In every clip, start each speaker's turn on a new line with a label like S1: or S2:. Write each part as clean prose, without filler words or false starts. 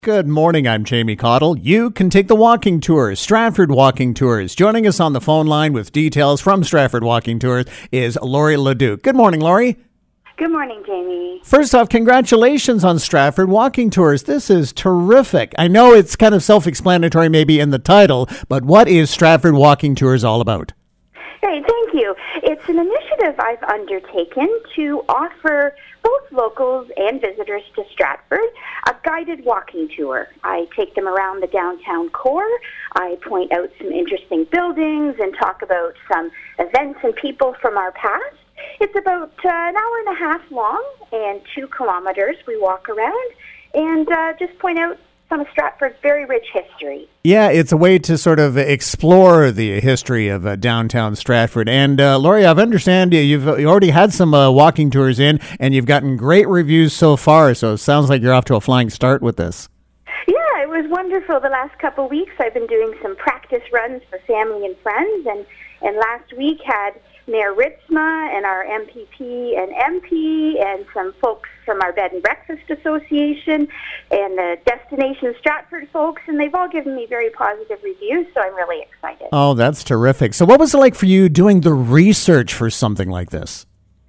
S1: Good morning, I'm Jamie Cottle. You can take the walking tours, Stratford Walking Tours. Joining us on the phone line with details from Stratford Walking Tours is Lori Leduc. Good morning, Lori.
S2: Good morning, Jamie.
S1: First off, congratulations on Stratford Walking Tours. This is terrific. I know it's kind of self-explanatory maybe in the title, but what is Stratford Walking Tours all about?
S2: Hey, thank you. It's an initiative I've undertaken to offer both locals and visitors to Stratford a guided walking tour. I take them around the downtown core. I point out some interesting buildings and talk about some events and people from our past. It's about an hour and a half long and 2 kilometers. We walk around and just point out some of Stratford's very rich history.
S1: Yeah, it's a way to sort of explore the history of downtown Stratford. And Lori, I understand you already had some walking tours in, and you've gotten great reviews so far. So it sounds like you're off to a flying start with this.
S2: Yeah, it was wonderful. The last couple of weeks, I've been doing some practice runs for family and friends, and last week had Mayor Ritzma and our MPP and MP and some folks from our Bed and Breakfast Association and the Destination Stratford folks, and they've all given me very positive reviews, so I'm really excited.
S1: Oh, that's terrific. So what was it like for you doing the research for something like this?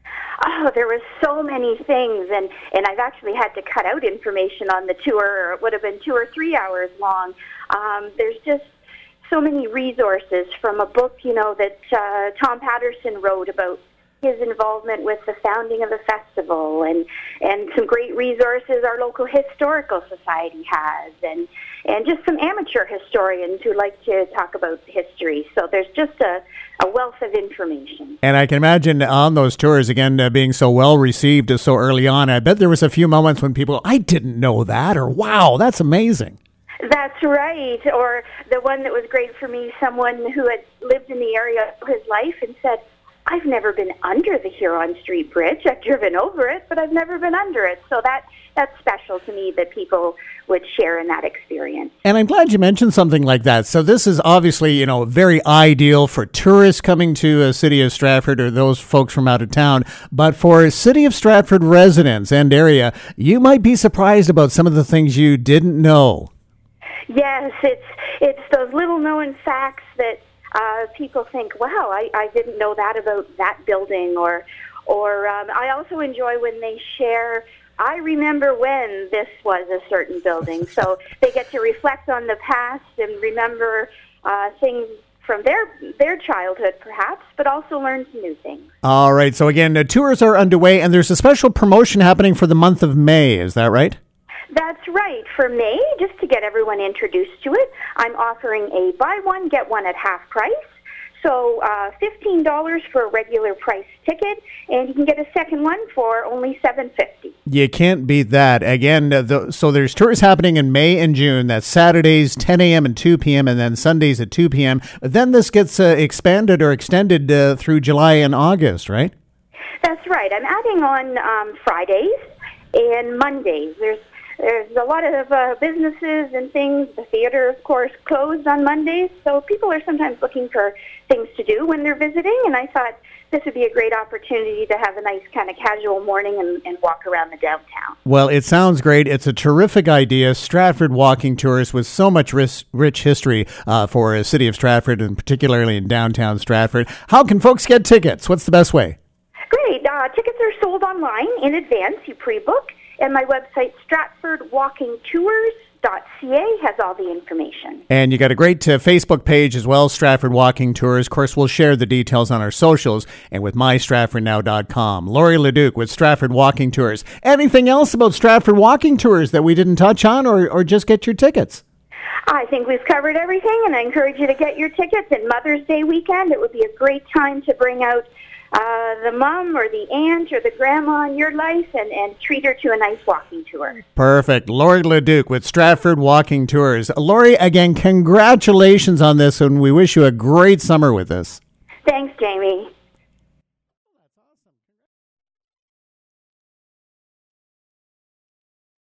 S2: Oh, there were so many things, and I've actually had to cut out information on the tour, or it would have been 2 or 3 hours long. There's just so many resources from a book, that Tom Patterson wrote about his involvement with the founding of the festival, and some great resources our local historical society has, and just some amateur historians who like to talk about history. So there's just a wealth of information.
S1: And I can imagine on those tours, again, being so well received so early on, I bet there was a few moments when people, I didn't know that, or wow, that's amazing.
S2: That's right. Or the one that was great for me, someone who had lived in the area all his life and said, I've never been under the Huron Street Bridge. I've driven over it, but I've never been under it. So that's special to me that people would share in that experience.
S1: And I'm glad you mentioned something like that. So this is obviously, very ideal for tourists coming to a city of Stratford or those folks from out of town. But for City of Stratford residents and area, you might be surprised about some of the things you didn't know.
S2: Yes, it's those little known facts that people think, wow, I didn't know that about that building, or I also enjoy when they share, I remember when this was a certain building. So they get to reflect on the past and remember things from their childhood, perhaps, but also learn some new things.
S1: All right. So again, the tours are underway, and there's a special promotion happening for the month of May. Is that right?
S2: That's right. For May, just to get everyone introduced to it, I'm offering a buy one, get one at half price. So $15 for a regular price ticket, and you can get a second one for only $7.50. You
S1: can't beat that. Again, so there's tours happening in May and June. That's Saturdays, 10 a.m. and 2 p.m., and then Sundays at 2 p.m. But then this gets expanded or extended through July and August, right?
S2: That's right. I'm adding on Fridays and Mondays. There's a lot of businesses and things. The theater, of course, closed on Mondays, so people are sometimes looking for things to do when they're visiting, and I thought this would be a great opportunity to have a nice kind of casual morning and walk around the downtown.
S1: Well, it sounds great. It's a terrific idea. Stratford Walking Tours with so much rich history for a city of Stratford, and particularly in downtown Stratford. How can folks get tickets? What's the best way?
S2: Great. Tickets are sold online in advance. You pre-book. And my website, StratfordWalkingTours.ca, has all the information.
S1: And you got a great Facebook page as well, Stratford Walking Tours. Of course, we'll share the details on our socials and with MyStratfordNow.com. Lori Leduc with Stratford Walking Tours. Anything else about Stratford Walking Tours that we didn't touch on, or just get your tickets?
S2: I think we've covered everything, and I encourage you to get your tickets. And Mother's Day weekend, it would be a great time to bring out the mom or the aunt or the grandma in your life and treat her to a nice walking tour.
S1: Perfect. Lori Leduc with Stratford Walking Tours. Lori, again, congratulations on this, and we wish you a great summer with this.
S2: Thanks, Jamie.